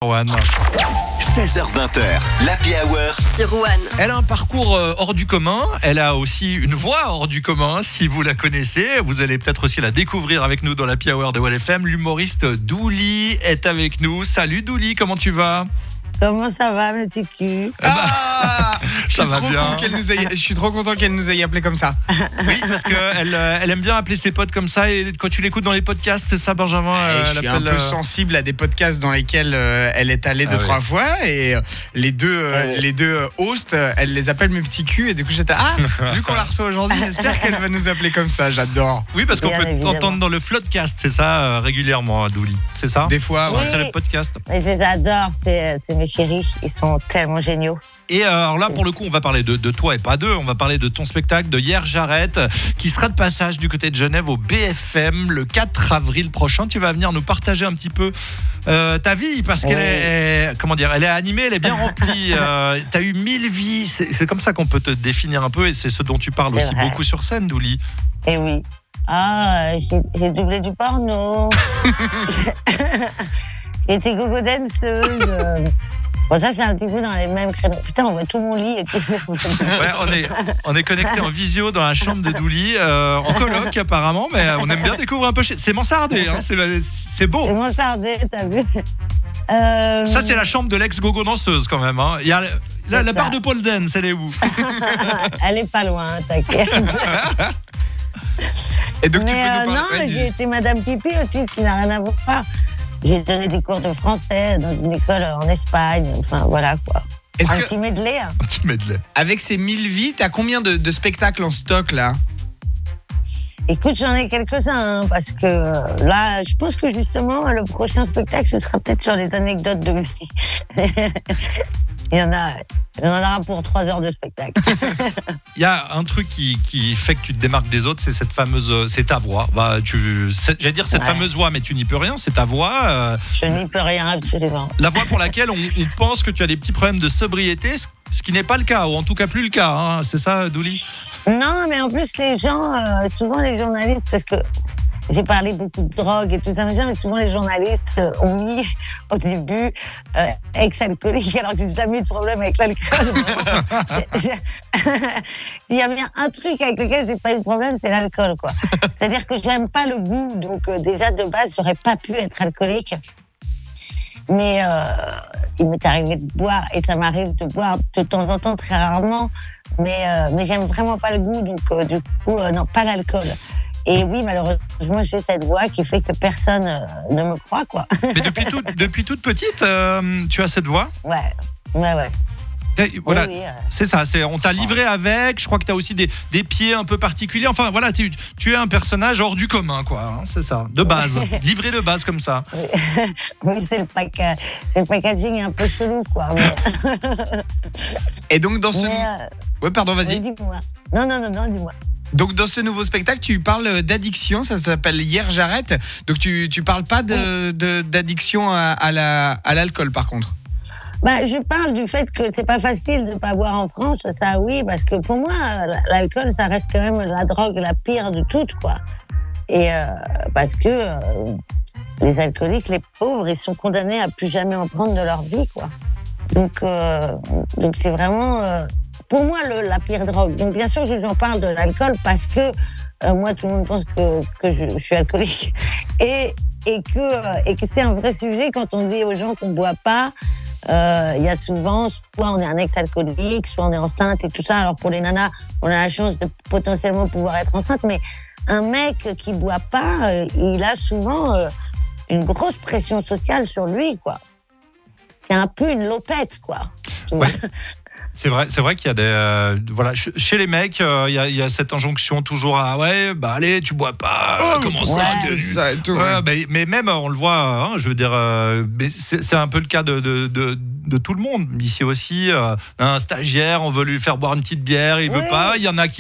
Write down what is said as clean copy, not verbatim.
One. 16h20, l'Happy Hour sur One. Elle a un parcours hors du commun. Elle a aussi une voix hors du commun, si vous la connaissez. Vous allez peut-être aussi la découvrir avec nous dans l'Happy Hour de One FM. L'humoriste Douli est avec nous. Salut Douli, comment tu vas ? Comment ça va, le petit cul? Ça va bien. Je suis trop content qu'elle nous ait appelé comme ça. Oui, parce qu'elle elle aime bien appeler ses potes comme ça. Et quand tu l'écoutes dans les podcasts, c'est ça, Benjamin? Je suis un peu sensible à des podcasts dans lesquels elle est allée 2-3 fois. Et les deux hosts, elle les appelle mes petits culs. Et du coup, j'étais vu qu'on la reçoit aujourd'hui, j'espère qu'elle va nous appeler comme ça. J'adore. Oui, parce qu'on Bien peut évidemment. t'entendre dans le Floodcast, c'est ça, régulièrement, Douli. C'est ça? Des fois, Oui. C'est le podcast. Je les adore, c'est mes chéris, ils sont tellement géniaux. Et alors là, pour le coup, on va parler de toi et pas d'eux. On va parler de ton spectacle de Hier J'arrête, qui sera de passage du côté de Genève au BFM le 4 avril prochain. Tu vas venir nous partager un petit peu ta vie, parce qu'elle est, comment dire, elle est animée, elle est bien remplie. Tu as eu 1000 vies. C'est comme ça qu'on peut te définir un peu, et c'est ce dont tu parles C'est aussi vrai. beaucoup sur scène, Douli. Et oui. J'ai doublé du porno. J'ai été gogo danseuse. Bon, ça, c'est un petit peu dans les mêmes créneaux. Putain, on voit tout mon lit et tout ça. Ouais, on est connecté en visio dans la chambre de Douli, en coloc apparemment, mais on aime bien découvrir un peu. C'est mansardé, hein, c'est beau. C'est mon sardé, t'as vu? Ça, c'est la chambre de l'ex-gogo danseuse quand même. Hein. Il y a la ça. barre de pole dance, elle est où? Elle est pas loin, t'inquiète. Et donc, tu peux Mais nous non, parler j'ai été Madame Pipi aussi, ce qui n'a rien à voir. J'ai donné des cours de français dans une école en Espagne. Enfin, voilà quoi. Est-ce Un que, petit medley. Hein. Un petit medley. avec ces 1000 vies, t'as combien de spectacles en stock là? Écoute, j'en ai quelques-uns, hein, parce que là, je pense que justement, le prochain spectacle, ce sera peut-être sur les anecdotes de vie. Il y en aura pour 3 heures de spectacle. Il y a un truc qui fait que tu te démarques des autres, c'est cette fameuse, c'est ta voix. Bah, j'allais dire cette Ouais. fameuse voix, mais tu n'y peux rien. C'est ta voix, Je n'y peux rien, absolument. la voix pour laquelle on pense que tu as des petits problèmes de sobriété, ce qui n'est pas le cas, ou en tout cas plus le cas. Hein. C'est ça, Douli? Non, mais en plus, les gens, souvent les journalistes, parce que j'ai parlé beaucoup de drogue et tout ça, mais souvent les journalistes ont mis au début ex-alcoolique, alors que j'ai jamais eu de problème avec l'alcool. S'il y a bien un truc avec lequel j'ai pas eu de problème, c'est l'alcool, quoi. C'est-à-dire que j'aime pas le goût, donc déjà de base, j'aurais pas pu être alcoolique. Mais il m'est arrivé de boire, et ça m'arrive de boire de temps en temps, très rarement, mais j'aime vraiment pas le goût, donc du coup, non, pas l'alcool. Et oui, malheureusement, j'ai cette voix qui fait que personne ne me croit, quoi. Mais depuis toute petite, tu as cette voix. Ouais. Et voilà, Oui, c'est ça. On t'a livré avec. Je crois que tu as aussi des pieds un peu particuliers. Enfin, voilà, tu es un personnage hors du commun, quoi. Hein, c'est ça, de base. Livré de base comme ça. oui, c'est le packaging un peu chelou, quoi. Mais, Et donc, dans ce. mais, Ouais, pardon, vas-y. oui, dis-moi. Non, dis-moi. Donc dans ce nouveau spectacle, tu parles d'addiction, ça s'appelle Hier J'arrête. Donc tu parles pas d'addiction à l'alcool par contre. Bah, je parle du fait que c'est pas facile de pas boire en France, ça oui, parce que pour moi, l'alcool, ça reste quand même la drogue la pire de toutes, quoi. Et parce que les alcooliques, les pauvres, ils sont condamnés à plus jamais en prendre de leur vie, quoi. Donc c'est vraiment, pour moi, la pire drogue. Donc bien sûr que j'en parle de l'alcool parce que moi, tout le monde pense que je suis alcoolique et que c'est un vrai sujet quand on dit aux gens qu'on boit pas. Il y a souvent, soit on est un ex-alcoolique, soit on est enceinte et tout ça. Alors pour les nanas, on a la chance de potentiellement pouvoir être enceinte, mais un mec qui boit pas, il a souvent une grosse pression sociale sur lui, quoi. C'est un peu une lopette, quoi. Tu vois. Ouais. C'est vrai qu'il y a des voilà, chez les mecs, il y a cette injonction toujours à allez, tu bois pas, comment ça, ouais. que- Ça et tout, Ouais, ouais. mais même on le voit, hein, je veux dire, mais c'est un peu le cas de tout le monde ici aussi. Un stagiaire, on veut lui faire boire une petite bière, il veut Oui. pas. Il y en a